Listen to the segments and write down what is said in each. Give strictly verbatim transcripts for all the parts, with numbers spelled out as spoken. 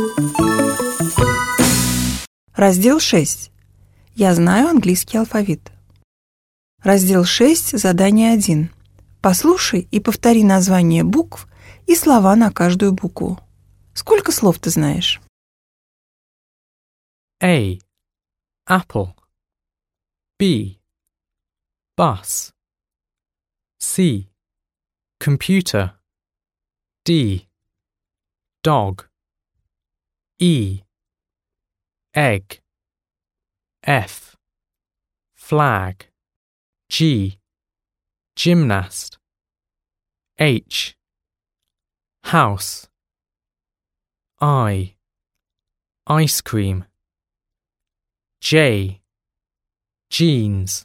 Раздел шесть. Я знаю английский алфавит. Раздел шесть, задание один. Послушай и повтори названия букв и слова на каждую букву. Сколько слов ты знаешь? A. Apple. B. Bus. C. Computer. D. Dog. E. Egg. F. Flag. G. Gymnast. H. House. I. Ice cream. J. Jeans.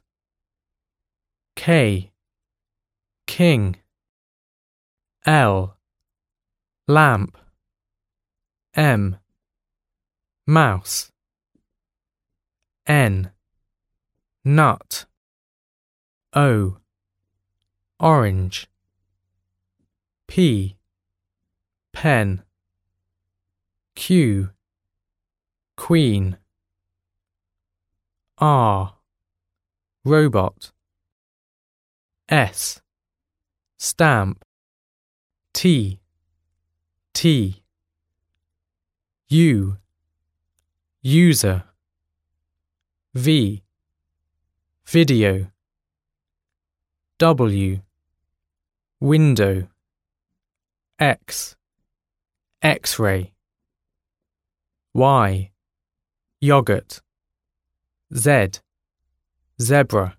K. King. L. Lamp. M. Mouse. N. Nut. O. Orange. P. Pen. Q. Queen. R. Robot. S. Stamp. T. T. U. User. V. Video. W. Window. X. X-ray. Y. Yogurt. Z. Zebra.